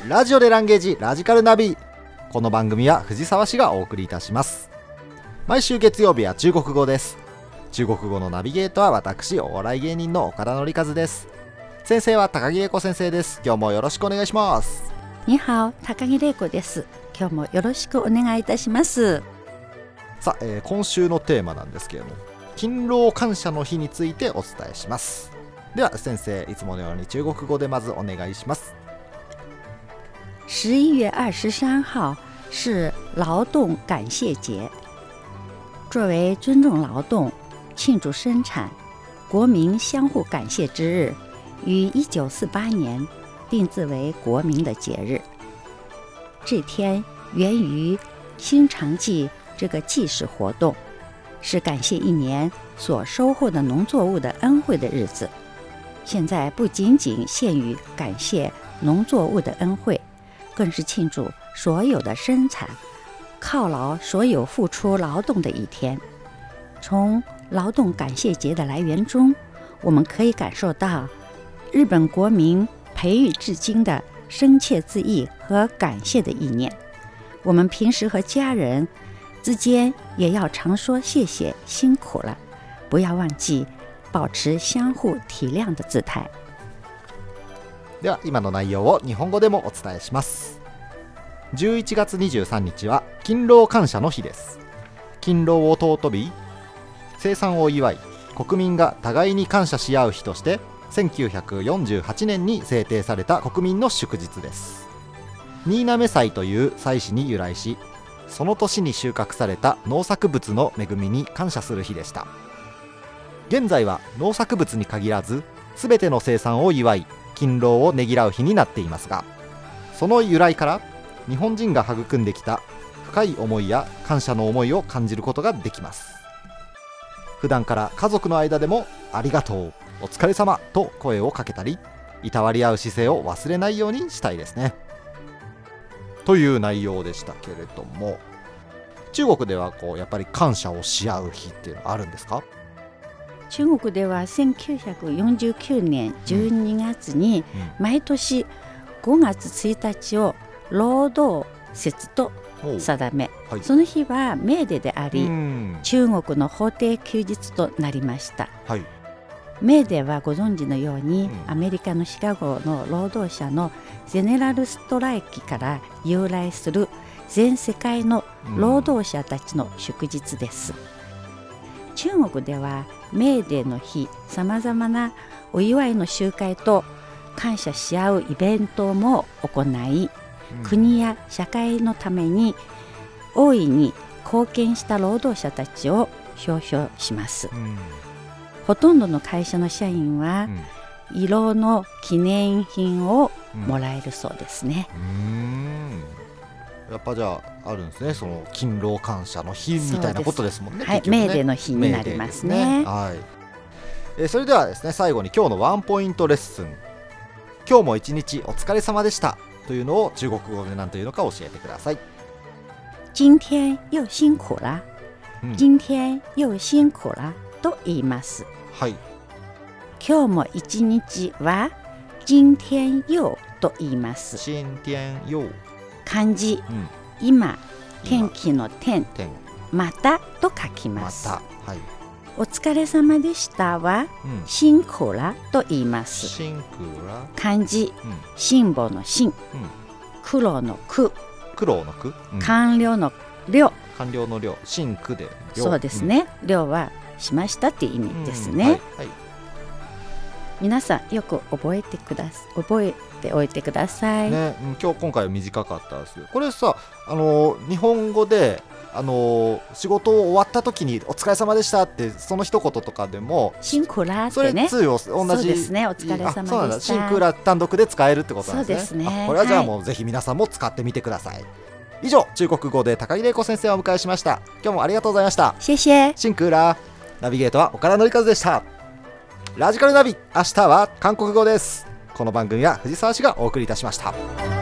ラジオでランゲージラジカルナビ。この番組は藤沢市がお送りいたします。毎週月曜日は中国語です。中国語のナビゲートは私、お笑い芸人の岡田則和です。先生は高木玲子先生です。今日もよろしくお願いします。 にはお、高木玲子です。今日もよろしくお願いいたします。 さあ、今週のテーマなんですけれども、勤労感謝の日についてお伝えします。では先生、いつものように中国語でまずお願いします。 11月23日是劳动感謝節。作為尊重勞動、慶祝生產、國民相互感謝之日，於1948年定字為國民的節日。這天源於新長祭這個祭祀活動，是感謝一年所收穫的農作物的恩惠的日子。現在不僅僅限於感謝農作物的恩惠，更是慶祝所有的生產、犒勞所有付出勞動的一天。從勞動感謝節的來源中，我們可以感受到日本國民培育至今的深切自義和感謝的意念。我們平時和家人之間也要常說謝謝、辛苦了，不要忘記保持相互體諒的姿態。 では今の内容を日本語でもお伝えします。11月23日は勤労感謝の日です。勤労を尊び、生産を祝い、国民が互いに感謝し合う日として1948年に制定された国民の祝日です。新滑祭という祭祀に由来し、その年に収穫された農作物の恵みに感謝する日でした。現在は農作物に限らずすべての生産を祝い、勤労をねぎらう日になっていますが、その由来から日本人が育んできた深い思いや感謝の思いを感じることができます。普段から家族の間でもありがとう、お疲れ様と声をかけたり、いたわり合う姿勢を忘れないようにしたいですね。という内容でしたけれども、中国ではやっぱり感謝をし合う日っていうのはあるんですか？ 中国では1949年12月に毎年5月1日を労働節と定め、はい、その日はメーデーであり、中国の法定休日となりました、はい、メーデーはご存知のように、アメリカのシカゴの労働者のゼネラルストライキから由来する全世界の労働者たちの祝日です。中国ではメーデーの日、さまざまなお祝いの集会と感謝し合うイベントも行い、国や社会のために大いに貢献した労働者たちを表彰します、ほとんどの会社の社員は、色の記念品をもらえるそうですね。 やっぱじゃああるんですね、その勤労感謝の日みたいなことですもんね。 はい、メーデーの日になりますね。 はい、それではですね、最後に今日のワンポイントレッスン。今日も一日お疲れ様でしたというのを中国語で何というのか教えてください。 今天又辛苦了、今天又辛苦了と言います。 はい。 今日も一日は今天又と言います。 今天又、 漢字、今、天気の天、またと書きます。 また、はい。 お疲れ様でしたは、辛苦了と言います。 辛苦了、 漢字、辛抱の辛、苦労の苦、 苦労の苦、 完了の了、 完了の了、辛苦で了。 そうですね、了はしましたっていう意味ですね。皆さんよく覚えておいてください、 ね。今回は短かったですけど、これさ、日本語で仕事を終わった時にお疲れ様でしたってその一言とかでも辛苦らってね、 それ同じ、 そうですね、お疲れ様でした。 そうなんだ、辛苦ら単独で使えるってことなんですね。 そうですね。 これはじゃあもうぜひ皆さんも使ってみてください。以上、中国語で高木玲子先生をお迎えしました。今日もありがとうございました。 謝謝。 辛苦ら。ナビゲートは岡田則和でした。ラジカルナビ、明日は韓国語です。この番組は藤沢市がお送りいたしました。